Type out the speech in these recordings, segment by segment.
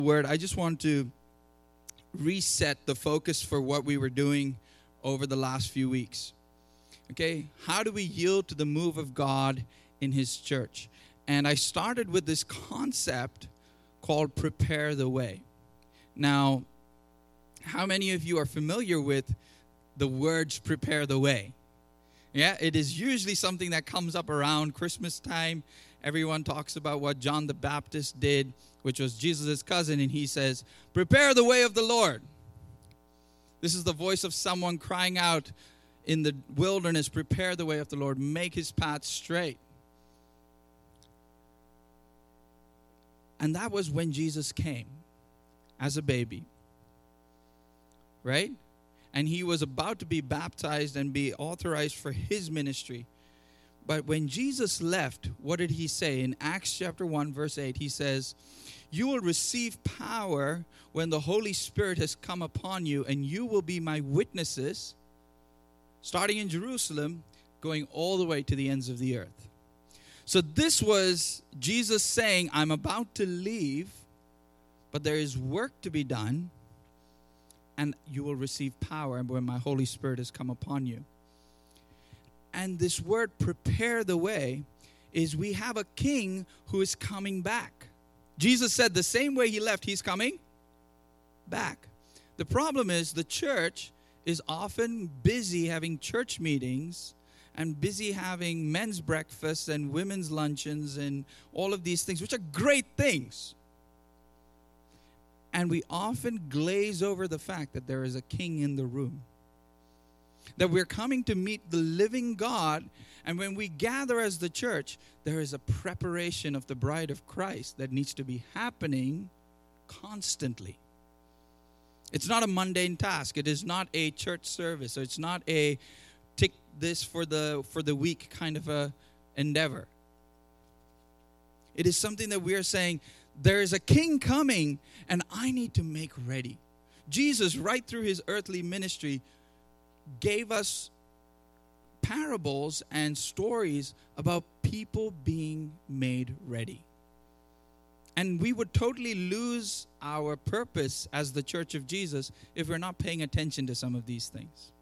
word, I just want to reset the focus for what we were doing over the last few weeks. Okay, how do we yield to the move of God in His church? And I started with this concept called prepare the way. Now, how many of you are familiar with the words prepare the way? Yeah, it is usually something that comes up around Christmas time. Everyone talks about what John the Baptist did, which was Jesus' cousin, and he says, prepare the way of the Lord. This is the voice of someone crying out in the wilderness, prepare the way of the Lord, make His path straight. And that was when Jesus came as a baby, right? And He was about to be baptized and be authorized for His ministry. But when Jesus left, what did He say? In Acts chapter 1, verse 8, He says, you will receive power when the Holy Spirit has come upon you, and you will be my witnesses, starting in Jerusalem, going all the way to the ends of the earth. So this was Jesus saying, I'm about to leave, but there is work to be done, and you will receive power when my Holy Spirit has come upon you. And this word, prepare the way, is we have a king who is coming back. Jesus said the same way He left, He's coming back. The problem is the church is often busy having church meetings and busy having men's breakfasts and women's luncheons and all of these things, which are great things. And we often glaze over the fact that there is a king in the room. That we're coming to meet the living God, and when we gather as the church, there is a preparation of the bride of Christ that needs to be happening constantly. It's not a mundane task. It is not a church service. Or it's not a tick this for the week kind of a endeavor. It is something that we are saying, there is a king coming, and I need to make ready. Jesus, right through His earthly ministry, gave us parables and stories about people being made ready. And we would totally lose our purpose as the Church of Jesus if we're not paying attention to some of these things.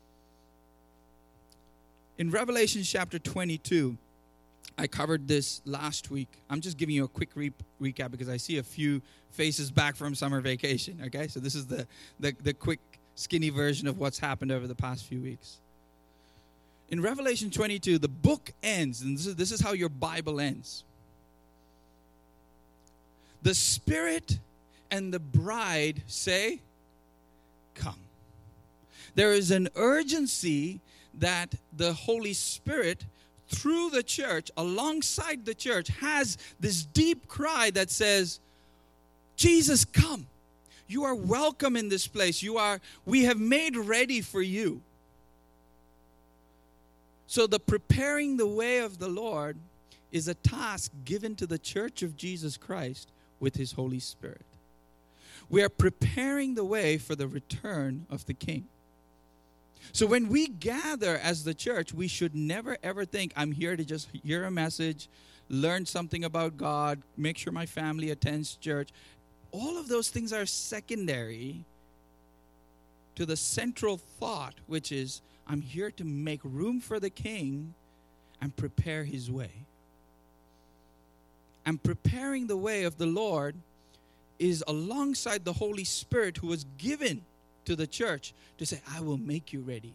In Revelation chapter 22, I covered this last week. I'm just giving you a quick recap because I see a few faces back from summer vacation. Okay, so this is the quick, skinny version of what's happened over the past few weeks. In Revelation 22, the book ends, and this is how your Bible ends. The Spirit and the bride say, come. There is an urgency that the Holy Spirit, through the church, alongside the church, has this deep cry that says, Jesus, come. You are welcome in this place. We have made ready for you. So the preparing the way of the Lord is a task given to the church of Jesus Christ with His Holy Spirit. We are preparing the way for the return of the King. So when we gather as the church, we should never ever think, I'm here to just hear a message, learn something about God, make sure my family attends church. All of those things are secondary to the central thought, which is, I'm here to make room for the King and prepare His way. And preparing the way of the Lord is alongside the Holy Spirit who was given to the church to say, I will make you ready.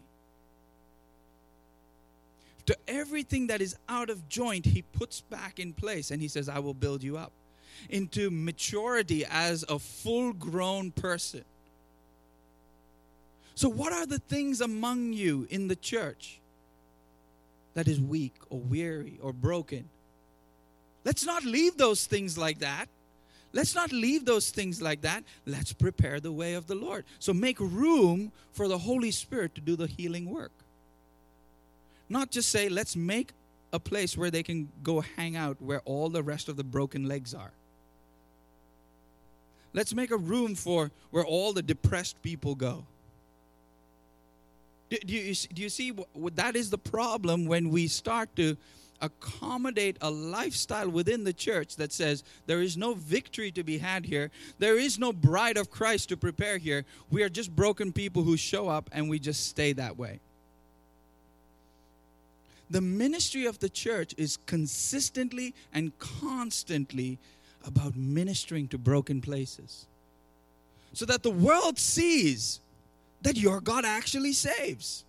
To everything that is out of joint, He puts back in place, and He says, I will build you up into maturity as a full-grown person. So what are the things among you in the church that is weak or weary or broken? Let's not leave those things like that. Let's not leave those things like that. Let's prepare the way of the Lord. So make room for the Holy Spirit to do the healing work. Not just say, let's make a place where they can go hang out where all the rest of the broken legs are. Let's make a room for where all the depressed people go. Do you see that is the problem when we start to accommodate a lifestyle within the church that says there is no victory to be had here. There is no bride of Christ to prepare here. We are just broken people who show up and we just stay that way. The ministry of the church is consistently and constantly about ministering to broken places, so that the world sees that your God actually saves.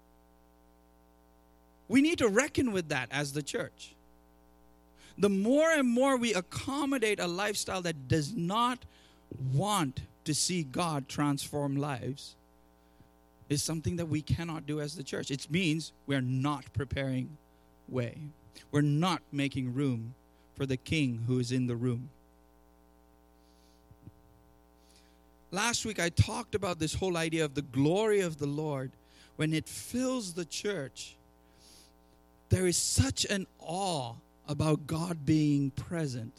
We need to reckon with that as the church. The more and more we accommodate a lifestyle that does not want to see God transform lives, is something that we cannot do as the church. It means we're not preparing way. We're not making room for the King who is in the room. Last week I talked about this whole idea of the glory of the Lord. When it fills the church, there is such an awe about God being present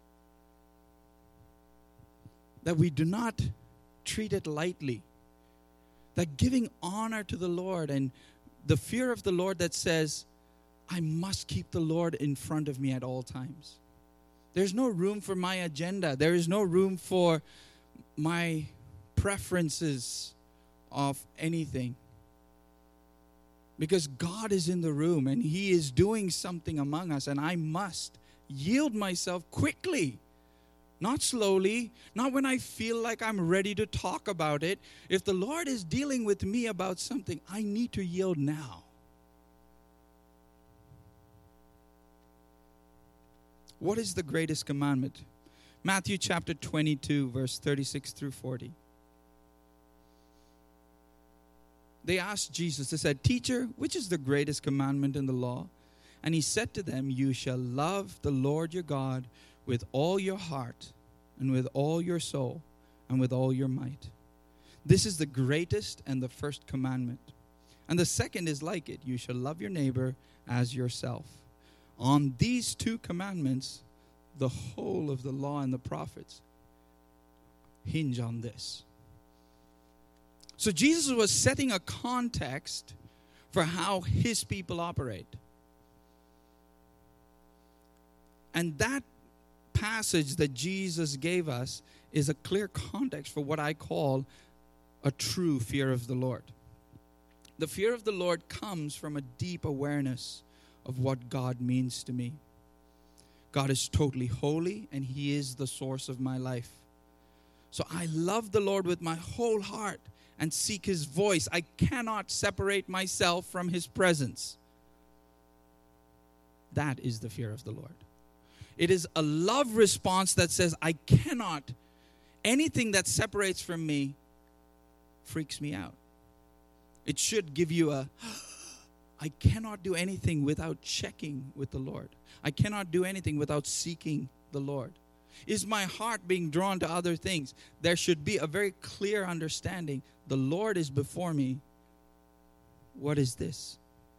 that we do not treat it lightly. That giving honor to the Lord and the fear of the Lord that says, I must keep the Lord in front of me at all times. There's no room for my agenda. There is no room for my preferences of anything. Because God is in the room and He is doing something among us, and I must yield myself quickly. Not slowly, not when I feel like I'm ready to talk about it. If the Lord is dealing with me about something, I need to yield now. What is the greatest commandment? Matthew chapter 22, verse 36 through 40. They asked Jesus, they said, Teacher, which is the greatest commandment in the law? And He said to them, You shall love the Lord your God with all your heart and with all your soul and with all your might. This is the greatest and the first commandment. And the second is like it. You shall love your neighbor as yourself. On these two commandments, the whole of the law and the prophets hinge on this. So Jesus was setting a context for how His people operate. And that passage that Jesus gave us is a clear context for what I call a true fear of the Lord. The fear of the Lord comes from a deep awareness of what God means to me. God is totally holy and He is the source of my life. So I love the Lord with my whole heart and seek His voice. I cannot separate myself from His presence. That is the fear of the Lord. It is a love response that says, I cannot, anything that separates from me freaks me out. It should give you I cannot do anything without checking with the Lord. I cannot do anything without seeking the Lord. Is my heart being drawn to other things? There should be a very clear understanding. The Lord is before me. What is this?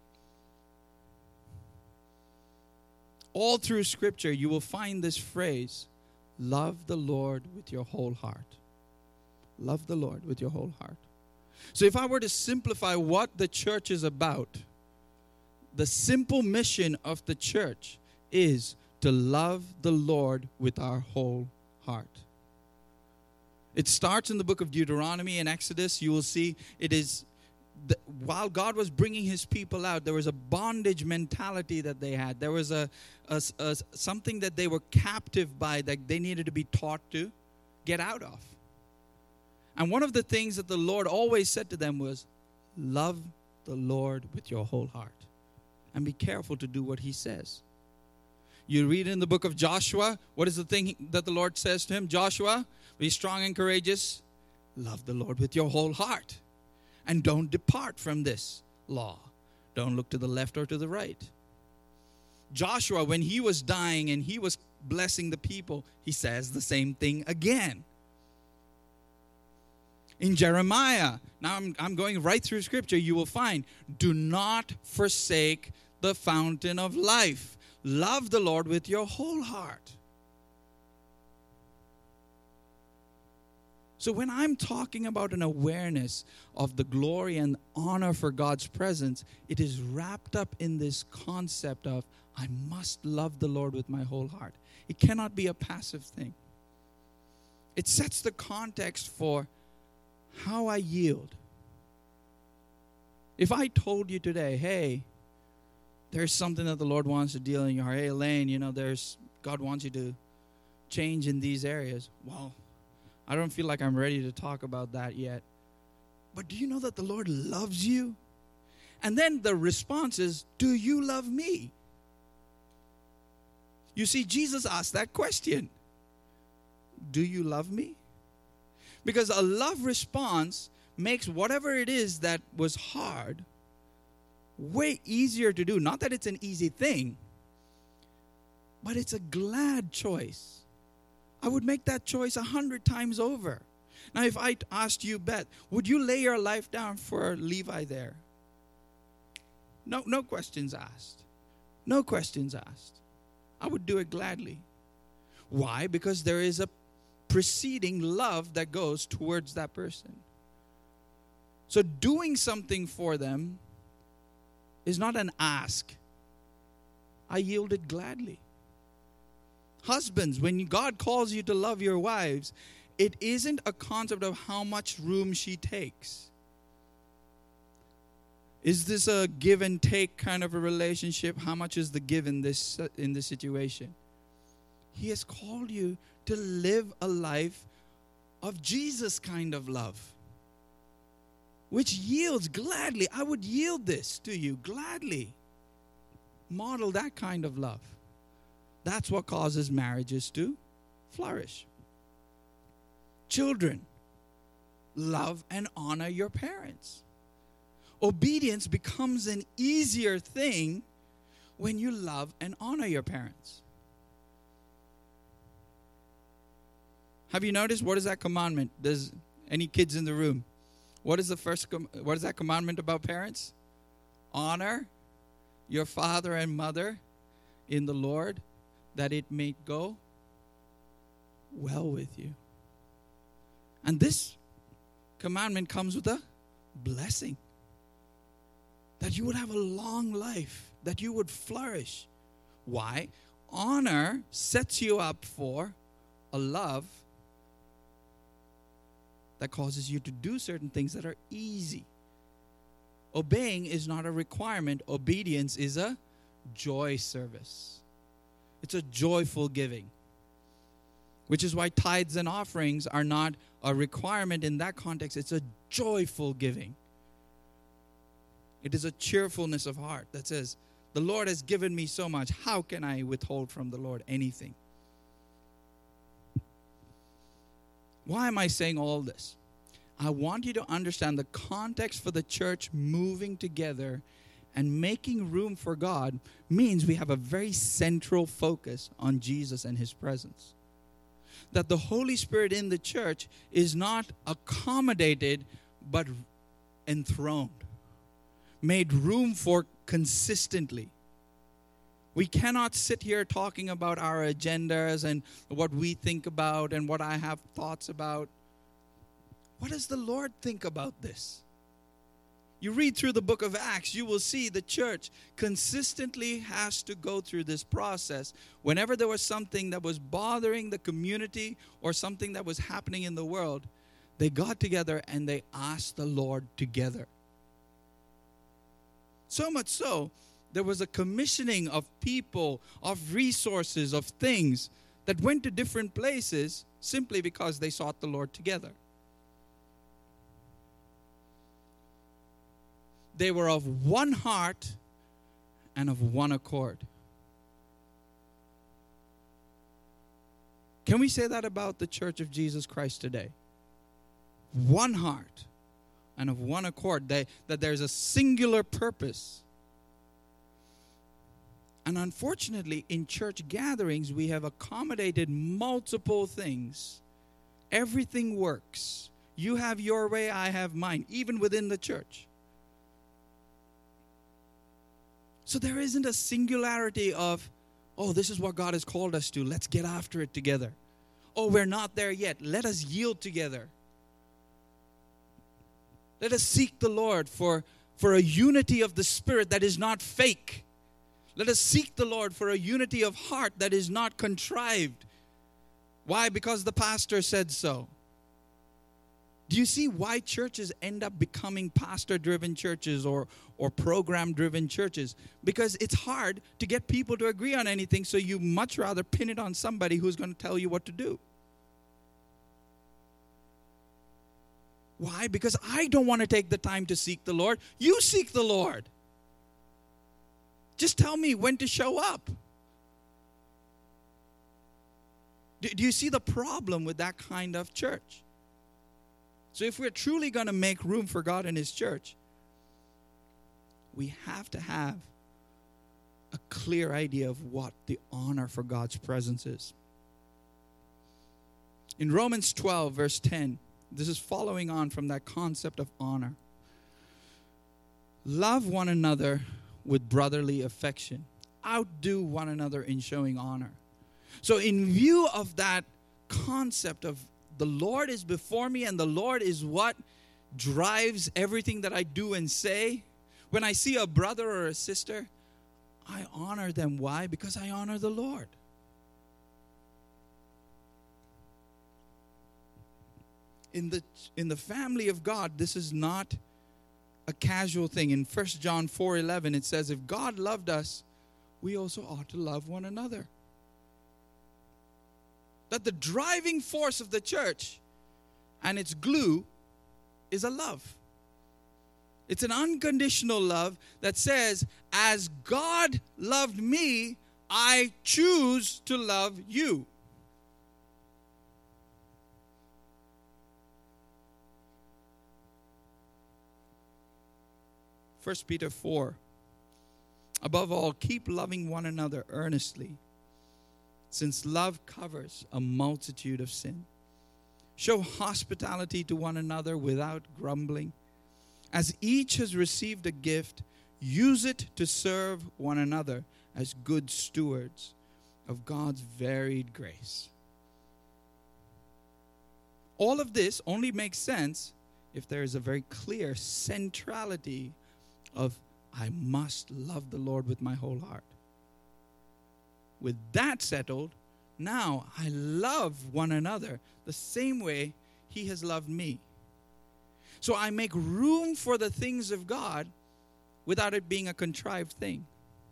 All through Scripture, you will find this phrase, love the Lord with your whole heart. Love the Lord with your whole heart. So if I were to simplify what the church is about, the simple mission of the church is to love the Lord with our whole heart. It starts in the book of Deuteronomy and Exodus. You will see it is, while God was bringing His people out, there was a bondage mentality that they had. There was a something that they were captive by that they needed to be taught to get out of. And one of the things that the Lord always said to them was, love the Lord with your whole heart. And be careful to do what He says. You read in the book of Joshua, what is the thing that the Lord says to him? Joshua, be strong and courageous. Love the Lord with your whole heart. And don't depart from this law. Don't look to the left or to the right. Joshua, when he was dying and he was blessing the people, he says the same thing again. In Jeremiah, now I'm going right through Scripture, you will find, do not forsake the fountain of life. Love the Lord with your whole heart. So when I'm talking about an awareness of the glory and honor for God's presence, it is wrapped up in this concept of I must love the Lord with my whole heart. It cannot be a passive thing. It sets the context for how I yield. If I told you today, hey, there's something that the Lord wants to deal in your heart. Hey, Elaine, God wants you to change in these areas. Well, I don't feel like I'm ready to talk about that yet. But do you know that the Lord loves you? And then the response is, do you love me? You see, Jesus asked that question. Do you love me? Because a love response makes whatever it is that was hard way easier to do. Not that it's an easy thing, but it's a glad choice. I would make that choice 100 times over. Now, if I asked you, Beth, would you lay your life down for Levi there? No questions asked. No questions asked. I would do it gladly. Why? Because there is a preceding love that goes towards that person. So doing something for them is not an ask. I yielded gladly. Husbands, when God calls you to love your wives, it isn't a concept of how much room she takes. Is this a give and take kind of a relationship? How much is the give in this situation? He has called you to live a life of Jesus kind of love, which yields gladly. I would yield this to you gladly. Model that kind of love. That's what causes marriages to flourish. Children, love and honor your parents. Obedience becomes an easier thing when you love and honor your parents. Have you noticed what is that commandment? There's any kids in the room? What is that commandment about parents? Honor your father and mother in the Lord, that it may go well with you. And this commandment comes with a blessing. That you would have a long life, that you would flourish. Why? Honor sets you up for a love that causes you to do certain things that are easy. Obeying is not a requirement. Obedience is a joy service. It's a joyful giving. Which is why tithes and offerings are not a requirement in that context. It's a joyful giving. It is a cheerfulness of heart that says, the Lord has given me so much. How can I withhold from the Lord anything? Why am I saying all this? I want you to understand the context for the church moving together and making room for God means we have a very central focus on Jesus and His presence. That the Holy Spirit in the church is not accommodated but enthroned. Made room for consistently. We cannot sit here talking about our agendas and what we think about and what I have thoughts about. What does the Lord think about this? You read through the book of Acts, you will see the church consistently has to go through this process. Whenever there was something that was bothering the community or something that was happening in the world, they got together and they asked the Lord together. So much so, there was a commissioning of people, of resources, of things that went to different places simply because they sought the Lord together. They were of one heart and of one accord. Can we say that about the Church of Jesus Christ today? One heart and of one accord, that there's a singular purpose. And unfortunately, in church gatherings, we have accommodated multiple things. Everything works. You have your way, I have mine, even within the church. So there isn't a singularity of, oh, this is what God has called us to. Let's get after it together. Oh, we're not there yet. Let us yield together. Let us seek the Lord for a unity of the Spirit that is not fake. Let us seek the Lord for a unity of heart that is not contrived. Why? Because the pastor said so. Do you see why churches end up becoming pastor-driven churches or program-driven churches? Because it's hard to get people to agree on anything, so you much rather pin it on somebody who's going to tell you what to do. Why? Because I don't want to take the time to seek the Lord. You seek the Lord. Just tell me when to show up. Do you see the problem with that kind of church? So if we're truly going to make room for God in His church, we have to have a clear idea of what the honor for God's presence is. In Romans 12, verse 10, this is following on from that concept of honor. Love one another with brotherly affection. Outdo one another in showing honor. So in view of that concept of the Lord is before me and the Lord is what drives everything that I do and say, when I see a brother or a sister, I honor them. Why? Because I honor the Lord. In the family of God, this is not a casual thing. In 1 John 4:11, it says, if God loved us, we also ought to love one another. That the driving force of the church and its glue is a love. It's an unconditional love that says, as God loved me, I choose to love you. First Peter 4. Above all, keep loving one another earnestly, since love covers a multitude of sin. Show hospitality to one another without grumbling. As each has received a gift, use it to serve one another as good stewards of God's varied grace. All of this only makes sense if there is a very clear centrality of I must love the Lord with my whole heart. With that settled, now I love one another the same way He has loved me. So I make room for the things of God without it being a contrived thing.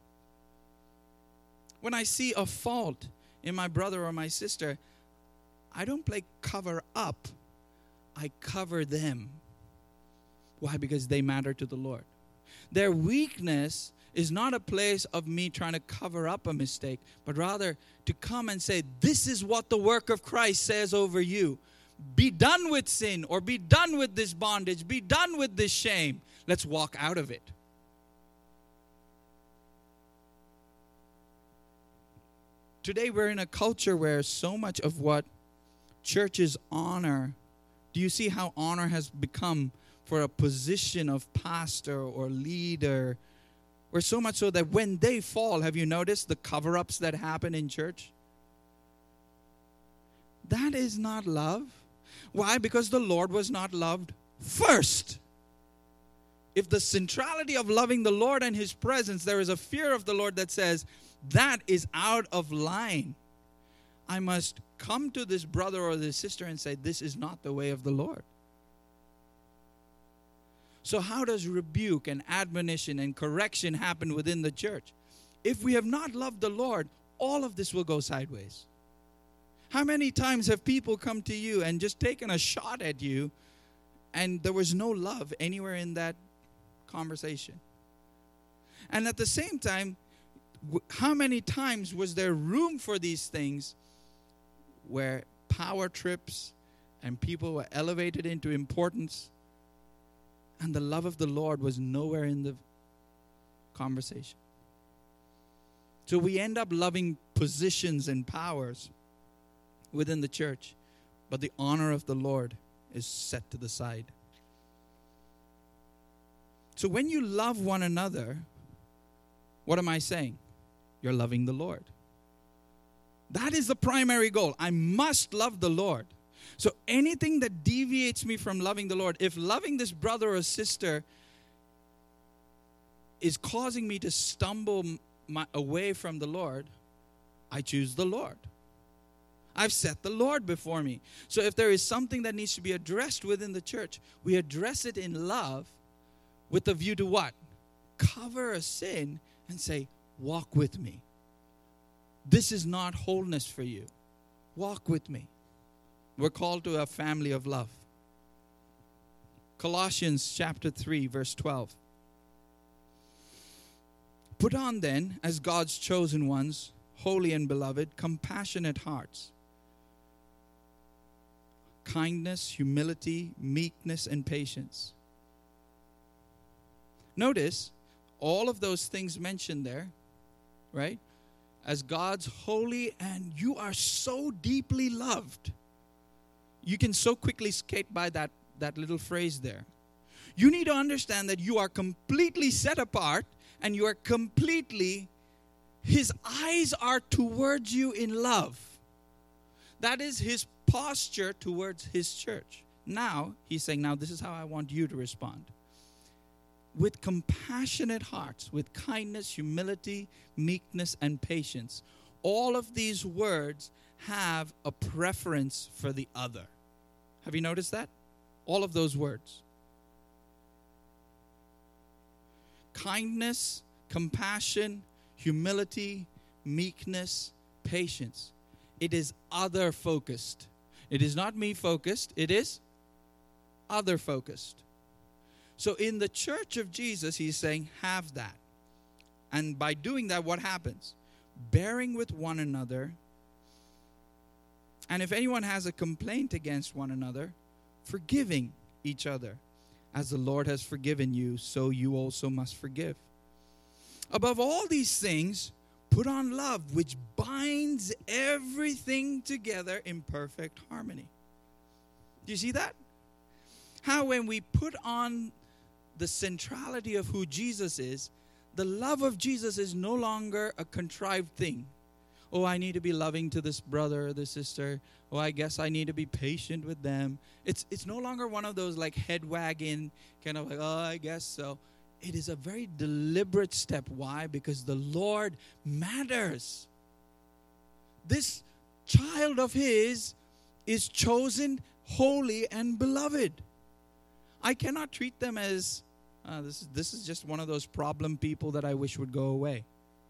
When I see a fault in my brother or my sister, I don't play cover up. I cover them. Why? Because they matter to the Lord. Their weakness is not a place of me trying to cover up a mistake, but rather to come and say, this is what the work of Christ says over you. Be done with sin, or be done with this bondage. Be done with this shame. Let's walk out of it. Today we're in a culture where so much of what churches honor, do you see how honor has become for a position of pastor or leader? Or so much so that when they fall, have you noticed the cover-ups that happen in church? That is not love. Why? Because the Lord was not loved first. If the centrality of loving the Lord and His presence, there is a fear of the Lord that says, that is out of line. I must come to this brother or this sister and say, this is not the way of the Lord. So how does rebuke and admonition and correction happen within the church? If we have not loved the Lord, all of this will go sideways. How many times have people come to you and just taken a shot at you and there was no love anywhere in that conversation? And at the same time, how many times was there room for these things where power trips and people were elevated into importance and the love of the Lord was nowhere in the conversation? So we end up loving positions and powers within the church, but the honor of the Lord is set to the side. So when you love one another, what am I saying? You're loving the Lord. That is the primary goal. I must love the Lord. So anything that deviates me from loving the Lord, if loving this brother or sister is causing me to stumble away from the Lord, I choose the Lord. I've set the Lord before me. So if there is something that needs to be addressed within the church, we address it in love with the view to what? Cover a sin and say, walk with me. This is not wholeness for you. Walk with me. We're called to a family of love. Colossians chapter 3, verse 12. Put on then, as God's chosen ones, holy and beloved, compassionate hearts, kindness, humility, meekness, and patience. Notice all of those things mentioned there, right? As God's holy, and you are so deeply loved. You can so quickly skate by that little phrase there. You need to understand that you are completely set apart, and you are completely, His eyes are towards you in love. That is His posture towards His church. Now, He's saying, now this is how I want you to respond. With compassionate hearts, with kindness, humility, meekness, and patience. All of these words have a preference for the other. Have you noticed that? All of those words. Kindness, compassion, humility, meekness, patience. It is other focused. It is not me focused. It is other focused. So in the church of Jesus, He's saying, have that. And by doing that, what happens? Bearing with one another. And if anyone has a complaint against one another, forgiving each other. As the Lord has forgiven you, so you also must forgive. Above all these things, put on love, which binds everything together in perfect harmony. Do you see that? How when we put on the centrality of who Jesus is, the love of Jesus is no longer a contrived thing. Oh, I need to be loving to this brother or this sister. Oh, I guess I need to be patient with them. It's no longer one of those like head wagging, kind of like, oh, I guess so. It is a very deliberate step. Why? Because the Lord matters. This child of His is chosen, holy, and beloved. I cannot treat them as, this is just one of those problem people that I wish would go away.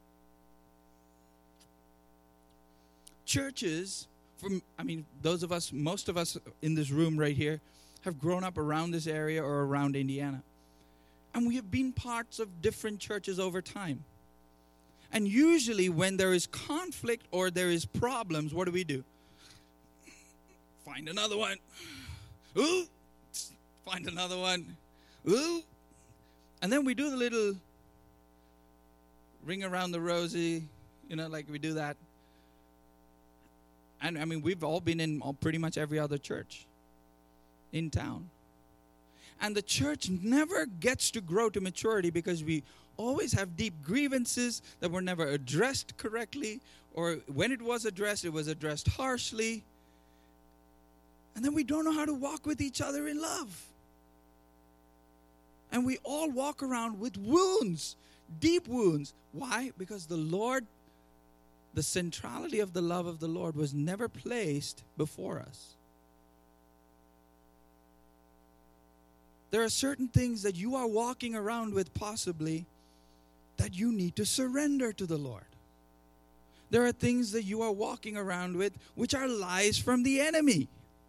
Churches, those of us, most of us in this room right here, have grown up around this area or around Indiana. And we have been parts of different churches over time. And usually when there is conflict or there is problems, what do? Find another one. Ooh. Find another one. Ooh. And then we do the little ring around the rosy, like we do that. And we've all been in pretty much every other church in town. And the church never gets to grow to maturity because we always have deep grievances that were never addressed correctly, or when it was addressed harshly. And then we don't know how to walk with each other in love. And we all walk around with wounds, deep wounds. Why? Because the centrality of the love of the Lord was never placed before us. There are certain things that you are walking around with possibly that you need to surrender to the Lord. There are things that you are walking around with which are lies from the enemy.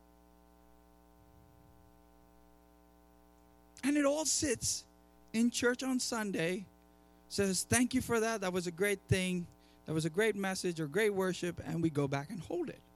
And it all sits in church on Sunday, says, thank you for that. That was a great thing. That was a great message or great worship, and we go back and hold it.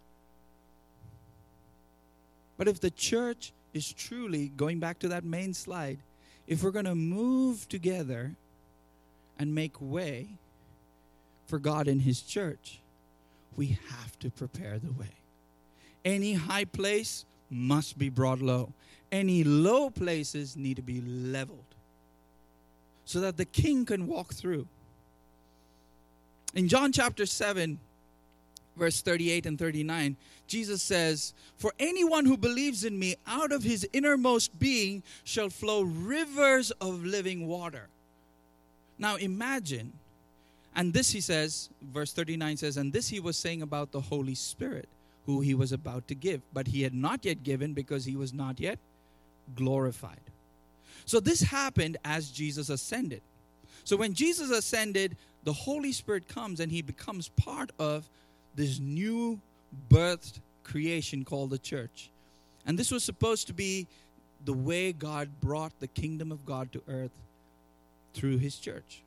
But if the church is truly, going back to that main slide, if we're going to move together and make way for God in His church, we have to prepare the way. Any high place must be brought low. Any low places need to be leveled so that the King can walk through. In John chapter 7, verse 38 and 39, Jesus says, "For anyone who believes in me, out of his innermost being shall flow rivers of living water." Now imagine, and this he says, verse 39 says, "And this he was saying about the Holy Spirit, who he was about to give. But he had not yet given because he was not yet glorified." So this happened as Jesus ascended. So when Jesus ascended, the Holy Spirit comes and he becomes part of this new birthed creation called the church. And this was supposed to be the way God brought the kingdom of God to earth through his church.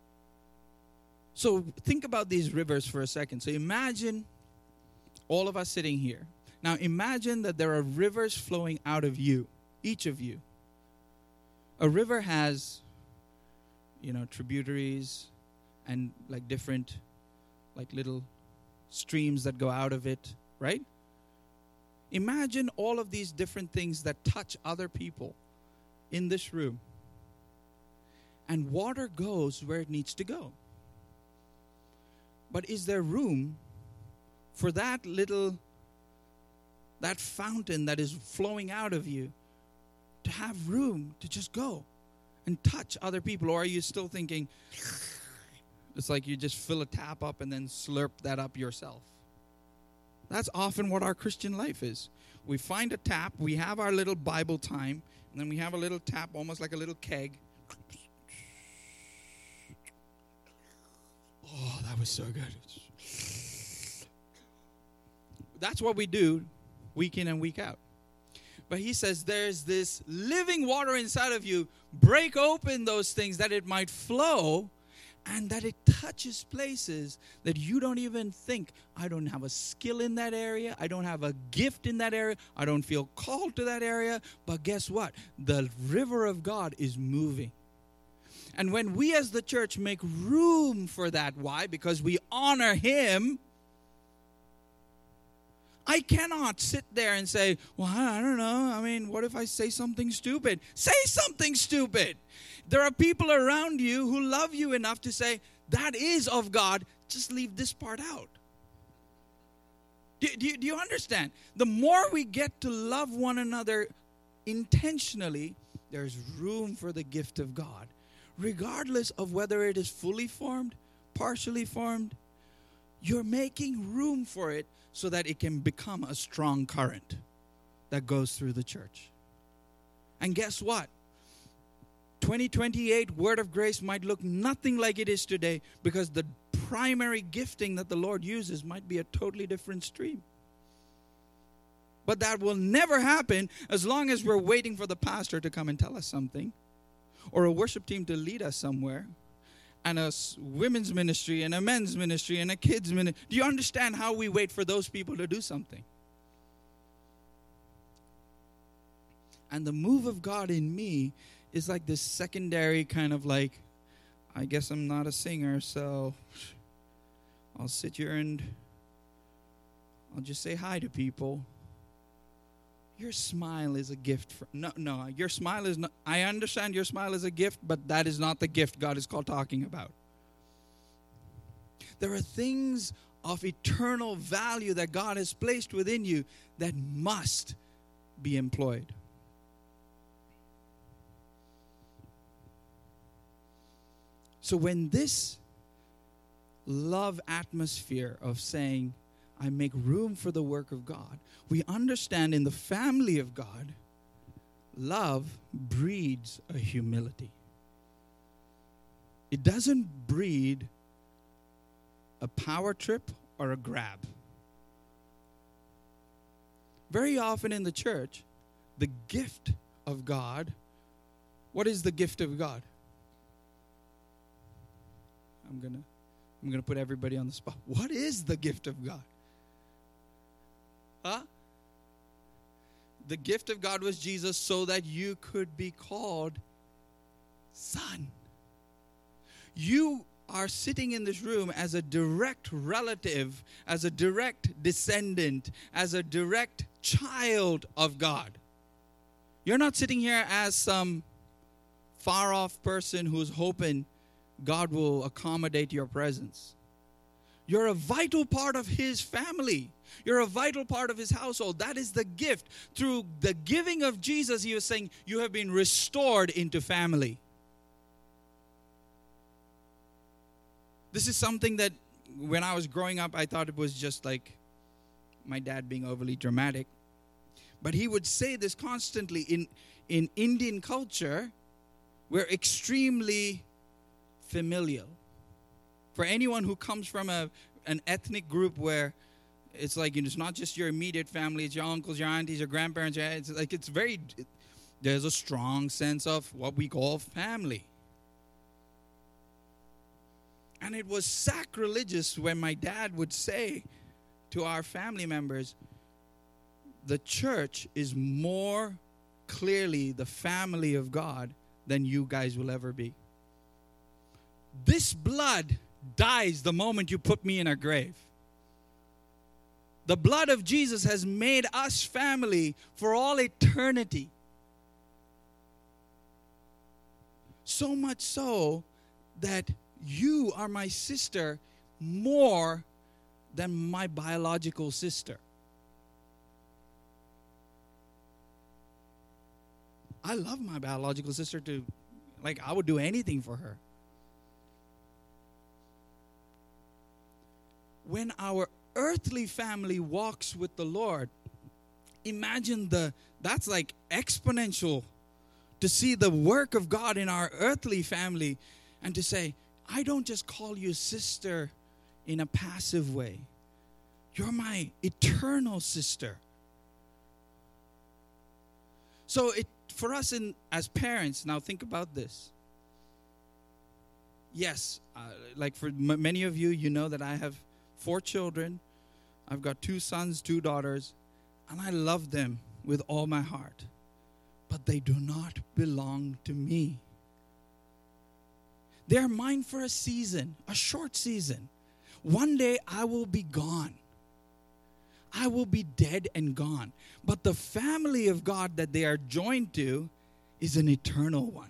So think about these rivers for a second. So imagine all of us sitting here. Now imagine that there are rivers flowing out of you, each of you. A river has, tributaries and like different, like little streams that go out of it, right? Imagine all of these different things that touch other people in this room. And water goes where it needs to go. But is there room for that fountain that is flowing out of you to have room to just go and touch other people? Or are you still thinking, it's like you just fill a tap up and then slurp that up yourself? That's often what our Christian life is. We find a tap, we have our little Bible time, and then we have a little tap, almost like a little keg. Oh, that was so good. That's what we do week in and week out. But he says there's this living water inside of you. Break open those things that it might flow and that it touches places that you don't even think, I don't have a skill in that area. I don't have a gift in that area. I don't feel called to that area. But guess what? The river of God is moving. And when we as the church make room for that, why? Because we honor him. I cannot sit there and say, well, I don't know. I mean, what if I say something stupid? Say something stupid. There are people around you who love you enough to say, that is of God. Just leave this part out. Do you understand? The more we get to love one another intentionally, there's room for the gift of God. Regardless of whether it is fully formed, partially formed, you're making room for it so that it can become a strong current that goes through the church. And guess what? 2028 Word of Grace might look nothing like it is today because the primary gifting that the Lord uses might be a totally different stream. But that will never happen as long as we're waiting for the pastor to come and tell us something, or a worship team to lead us somewhere, and a women's ministry and a men's ministry and a kids ministry. Do you understand how we wait for those people to do something? And the move of God in me is like this secondary kind of like, I guess I'm not a singer, so I'll sit here and I'll just say hi to people. Your smile is a gift. No, your smile is not. I understand your smile is a gift, but that is not the gift God is talking about. There are things of eternal value that God has placed within you that must be employed. So when this love atmosphere of saying, I make room for the work of God, we understand in the family of God, love breeds a humility. It doesn't breed a power trip or a grab. Very often in the church, the gift of God, what is the gift of God? I'm gonna put everybody on the spot. What is the gift of God? Huh? The gift of God was Jesus so that you could be called son. You are sitting in this room as a direct relative, as a direct descendant, as a direct child of God. You're not sitting here as some far-off person who's hoping God will accommodate your presence. You're a vital part of his family. You're a vital part of his household. That is the gift. Through the giving of Jesus, he was saying, you have been restored into family. This is something that when I was growing up, I thought it was just like my dad being overly dramatic. But he would say this constantly. In Indian culture, we're extremely familial. For anyone who comes from an ethnic group where it's like, it's not just your immediate family, it's your uncles, your aunties, your grandparents. There's a strong sense of what we call family. And it was sacrilegious when my dad would say to our family members, the church is more clearly the family of God than you guys will ever be. This blood dies the moment you put me in a grave. The blood of Jesus has made us family for all eternity. So much so that you are my sister more than my biological sister. I love my biological sister I would do anything for her. When our earthly family walks with the Lord, imagine that's like exponential to see the work of God in our earthly family and to say, I don't just call you sister in a passive way. You're my eternal sister. So for us as parents, now think about this. Yes, for many of you, you know that I have 4 children. I've got 2 sons, 2 daughters, and I love them with all my heart. But they do not belong to me. They are mine for a season, a short season. One day I will be gone. I will be dead and gone. But the family of God that they are joined to is an eternal one.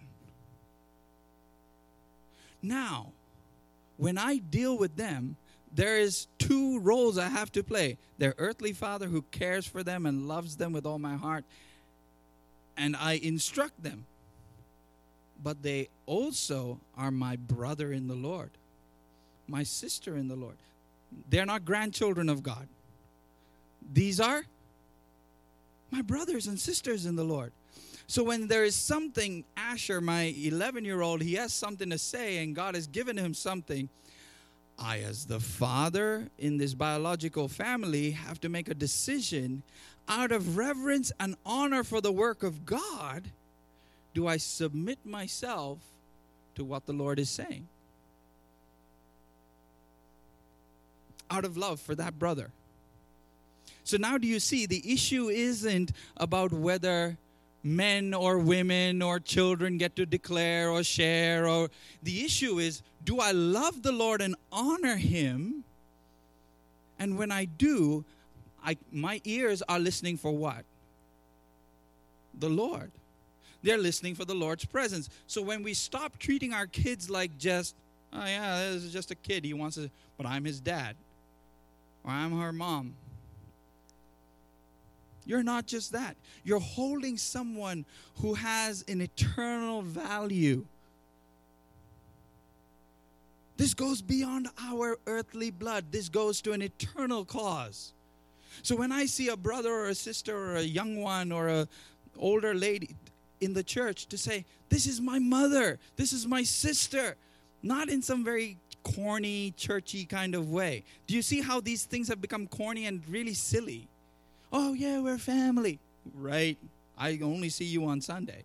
Now, when I deal with them, there is 2 roles I have to play. Their earthly father who cares for them and loves them with all my heart, and I instruct them. But they also are my brother in the Lord, my sister in the Lord. They're not grandchildren of God. These are my brothers and sisters in the Lord. So when there is something, Asher, my 11-year-old, he has something to say and God has given him something, I, as the father in this biological family, have to make a decision out of reverence and honor for the work of God. Do I submit myself to what the Lord is saying? Out of love for that brother. So now do you see, the issue isn't about whether men or women or children get to declare or share, or the issue is, do I love the Lord and honor him? And when I do, my ears are listening for what? The Lord. They're listening for the Lord's presence. So when we stop treating our kids like just, oh yeah, this is just a kid, he wants to, but I'm his dad, or I'm her mom. You're not just that. You're holding someone who has an eternal value. This goes beyond our earthly blood. This goes to an eternal cause. So when I see a brother or a sister or a young one or an older lady in the church to say, this is my mother, this is my sister, not in some very corny, churchy kind of way. Do you see how these things have become corny and really silly? Oh yeah, we're family. Right. I only see you on Sunday.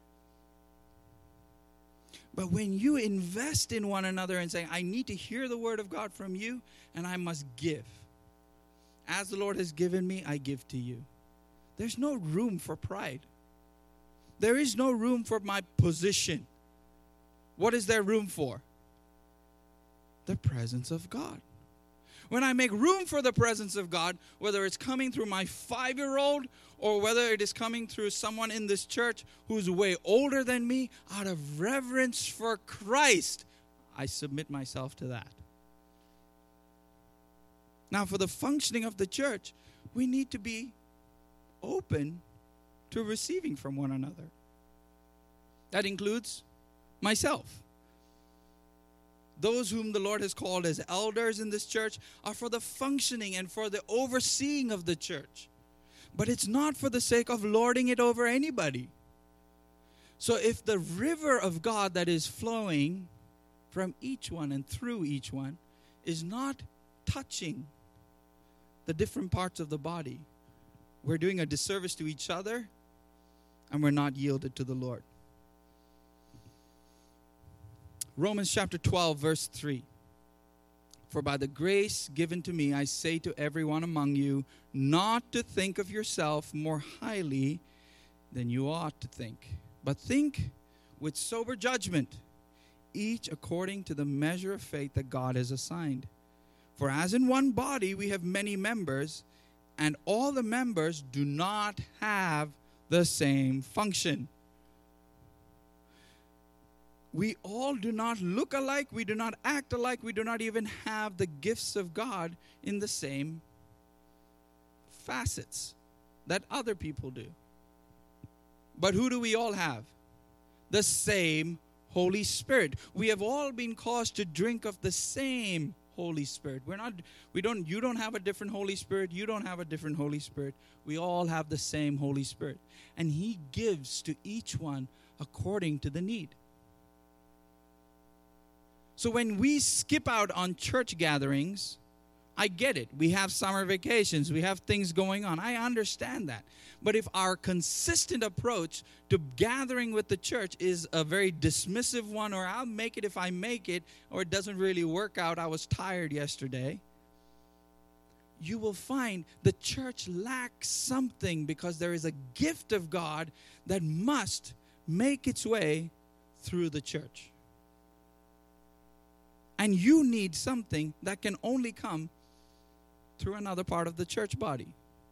But when you invest in one another and say, I need to hear the word of God from you, and I must give. As the Lord has given me, I give to you. There's no room for pride. There is no room for my position. What is there room for? The presence of God. When I make room for the presence of God, whether it's coming through my 5-year-old or whether it is coming through someone in this church who's way older than me, out of reverence for Christ, I submit myself to that. Now, for the functioning of the church, we need to be open to receiving from one another. That includes myself. Those whom the Lord has called as elders in this church are for the functioning and for the overseeing of the church. But it's not for the sake of lording it over anybody. So if the river of God that is flowing from each one and through each one is not touching the different parts of the body, we're doing a disservice to each other and we're not yielded to the Lord. Romans chapter 12, verse 3. For by the grace given to me, I say to everyone among you, not to think of yourself more highly than you ought to think, but think with sober judgment, each according to the measure of faith that God has assigned. For as in one body we have many members, and all the members do not have the same function. We all do not look alike, we do not act alike, we do not even have the gifts of God in the same facets that other people do. But who do we all have? The same Holy Spirit. We have all been caused to drink of the same Holy Spirit. You don't have a different Holy Spirit, you don't have a different Holy Spirit. We all have the same Holy Spirit. And He gives to each one according to the need. So when we skip out on church gatherings, I get it. We have summer vacations. We have things going on. I understand that. But if our consistent approach to gathering with the church is a very dismissive one, or I'll make it if I make it, or it doesn't really work out, I was tired yesterday, you will find the church lacks something because there is a gift of God that must make its way through the church. And you need something that can only come through another part of the church body.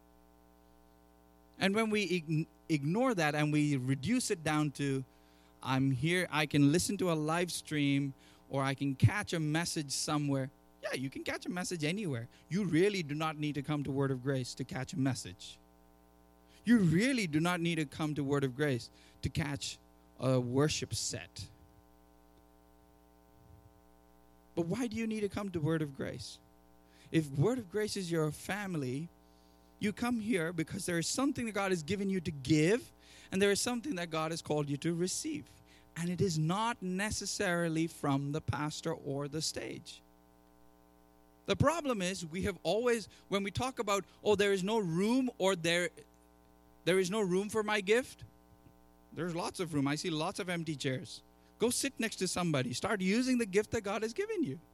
And when we ignore that and we reduce it down to, I'm here, I can listen to a live stream, or I can catch a message somewhere. Yeah, you can catch a message anywhere. You really do not need to come to Word of Grace to catch a message. You really do not need to come to Word of Grace to catch a worship set. But why do you need to come to Word of Grace? If Word of Grace is your family, you come here because there is something that God has given you to give, and there is something that God has called you to receive. And it is not necessarily from the pastor or the stage. The problem is we have always, when we talk about, there is no room, or there is no room for my gift, there's lots of room. I see lots of empty chairs. Go sit next to somebody. Start using the gift that God has given you.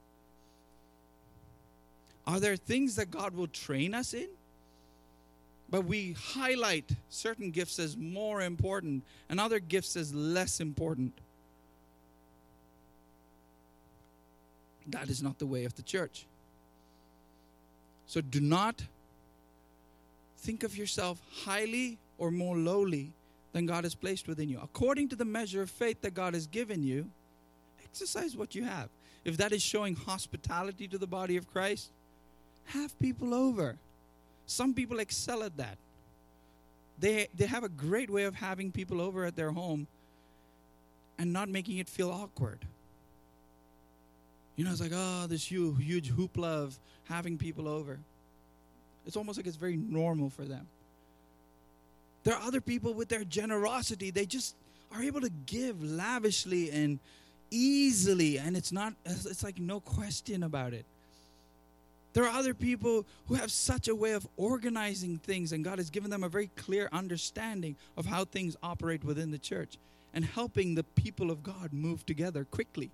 Are there things that God will train us in? But we highlight certain gifts as more important and other gifts as less important. That is not the way of the church. So do not think of yourself highly or more lowly than God has placed within you. According to the measure of faith that God has given you, exercise what you have. If that is showing hospitality to the body of Christ, have people over. Some people excel at that. They have a great way of having people over at their home and not making it feel awkward. It's like, this huge hoopla of having people over. It's almost like it's very normal for them. There are other people with their generosity. They just are able to give lavishly and easily, and it's like no question about it. There are other people who have such a way of organizing things, and God has given them a very clear understanding of how things operate within the church and helping the people of God move together quickly.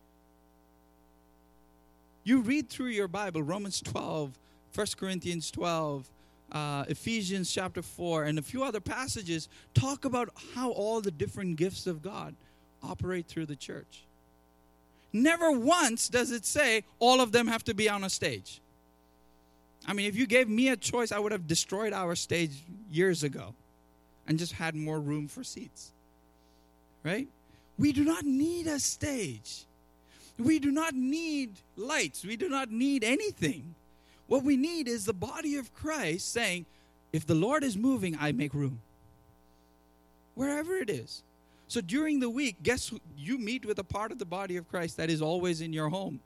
You read through your Bible, Romans 12, 1 Corinthians 12, Ephesians chapter 4, and a few other passages talk about how all the different gifts of God operate through the church. Never once does it say all of them have to be on a stage. I mean, if you gave me a choice, I would have destroyed our stage years ago and just had more room for seats. Right? We do not need a stage. We do not need lights. We do not need anything. What we need is the body of Christ saying, if the Lord is moving, I make room. Wherever it is. So during the week, guess who? You meet with a part of the body of Christ that is always in your home.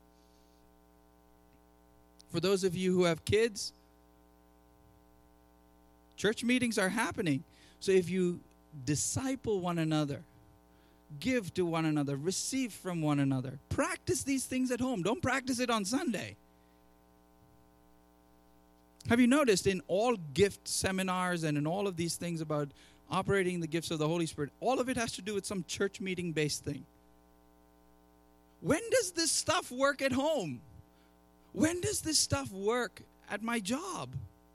For those of you who have kids, church meetings are happening. So if you disciple one another, give to one another, receive from one another, practice these things at home. Don't practice it on Sunday. Have you noticed in all gift seminars and in all of these things about operating the gifts of the Holy Spirit, all of it has to do with some church meeting based thing. When does this stuff work at home? When does this stuff work at my job?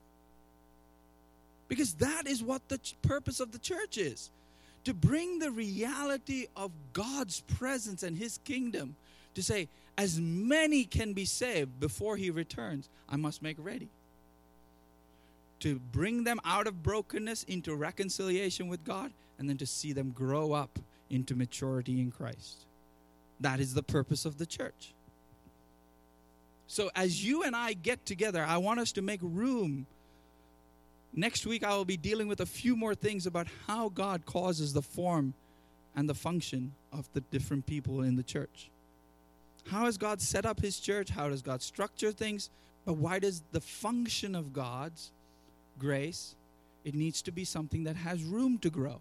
Because that is what the purpose of the church is. To bring the reality of God's presence and His kingdom. To say, as many can be saved before He returns, I must make ready. To bring them out of brokenness into reconciliation with God, and then to see them grow up into maturity in Christ. That is the purpose of the church. So as you and I get together, I want us to make room. Next week I will be dealing with a few more things about how God causes the form and the function of the different people in the church. How has God set up His church? How does God structure things? But why does the function of God's grace, it needs to be something that has room to grow.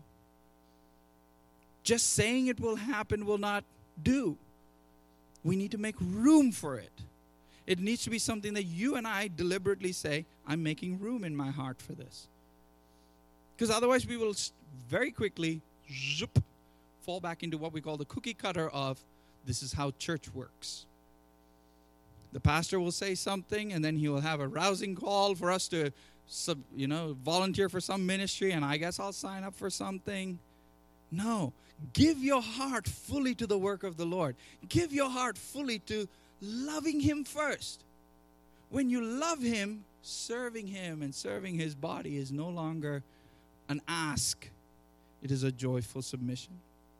Just saying it will happen will not do. We need to make room for it. It needs to be something that you and I deliberately say, I'm making room in my heart for this. Because otherwise we will very quickly fall back into what we call the cookie cutter of this is how church works. The pastor will say something and then he will have a rousing call for us to volunteer for some ministry, and I guess I'll sign up for something. No. Give your heart fully to the work of the Lord. Give your heart fully to loving Him first. When you love Him, serving Him and serving His body is no longer an ask. It is a joyful submission.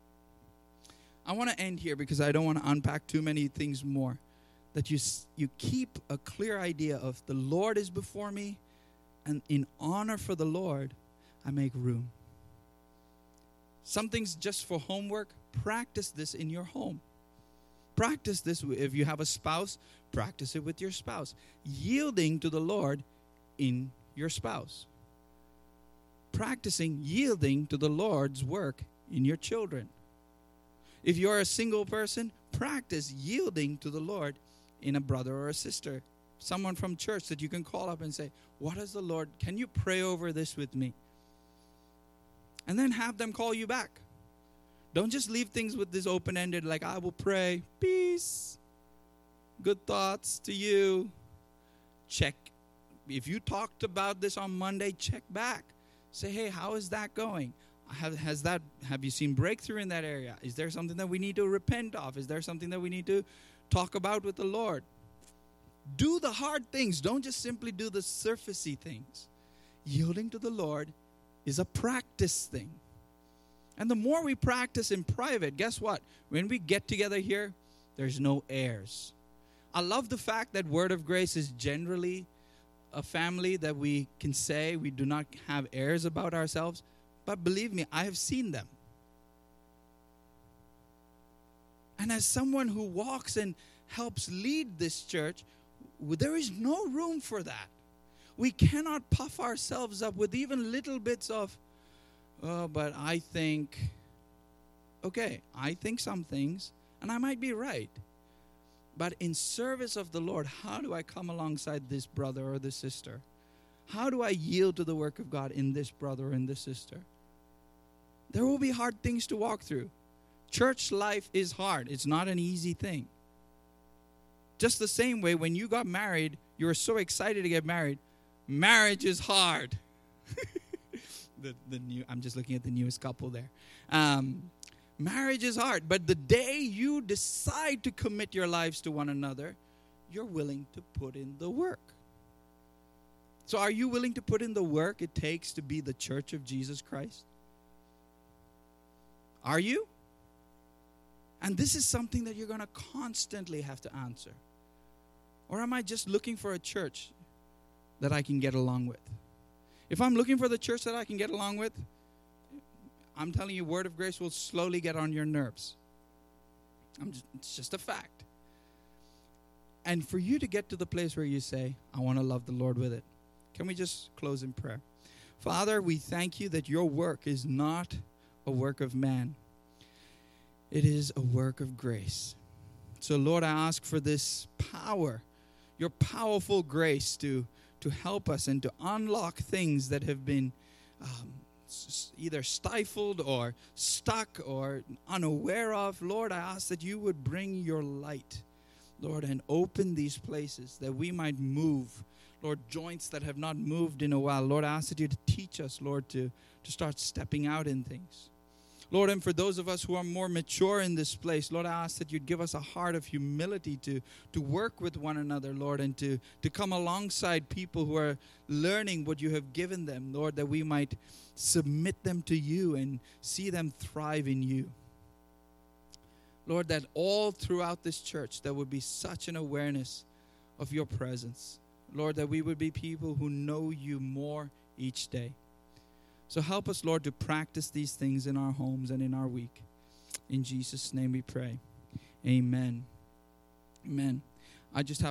I want to end here because I don't want to unpack too many things more. That you keep a clear idea of the Lord is before me, and in honor for the Lord, I make room. Some things just for homework, practice this in your home. Practice this. If you have a spouse, practice it with your spouse. Yielding to the Lord in your spouse. Practicing yielding to the Lord's work in your children. If you're a single person, practice yielding to the Lord in a brother or a sister. Someone from church that you can call up and say, what is the Lord? Can you pray over this with me? And then have them call you back. Don't just leave things with this open-ended, like, I will pray, peace, good thoughts to you. Check. If you talked about this on Monday, check back. Say, hey, how is that going? Have you seen breakthrough in that area? Is there something that we need to repent of? Is there something that we need to talk about with the Lord? Do the hard things. Don't just simply do the surfacey things. Yielding to the Lord is a practice thing. And the more we practice in private, guess what? When we get together here, there's no airs. I love the fact that Word of Grace is generally a family that we can say we do not have airs about ourselves. But believe me, I have seen them. And as someone who walks and helps lead this church, there is no room for that. We cannot puff ourselves up with even little bits of, but I think, okay, I think some things, and I might be right. But in service of the Lord, how do I come alongside this brother or this sister? How do I yield to the work of God in this brother or in this sister? There will be hard things to walk through. Church life is hard. It's not an easy thing. Just the same way when you got married, you were so excited to get married. Marriage is hard. I'm just looking at the newest couple there. Marriage is hard. But the day you decide to commit your lives to one another, you're willing to put in the work. So are you willing to put in the work it takes to be the church of Jesus Christ? Are you? And this is something that you're going to constantly have to answer. Or am I just looking for a church that I can get along with. If I'm looking for the church that I can get along with, I'm telling you, Word of Grace will slowly get on your nerves. It's just a fact. And for you to get to the place where you say, I want to love the Lord with it. Can we just close in prayer? Father, we thank you that your work is not a work of man. It is a work of grace. So, Lord, I ask for this power, your powerful grace to help us and to unlock things that have been either stifled or stuck or unaware of. Lord, I ask that you would bring your light, Lord, and open these places that we might move. Lord, joints that have not moved in a while. Lord, I ask that you to teach us, Lord, to start stepping out in things. Lord, and for those of us who are more mature in this place, Lord, I ask that you'd give us a heart of humility to work with one another, Lord, and to come alongside people who are learning what you have given them, Lord, that we might submit them to you and see them thrive in you. Lord, that all throughout this church there would be such an awareness of your presence. Lord, that we would be people who know you more each day. So help us, Lord, to practice these things in our homes and in our week. In Jesus' name we pray. Amen. Amen. I just have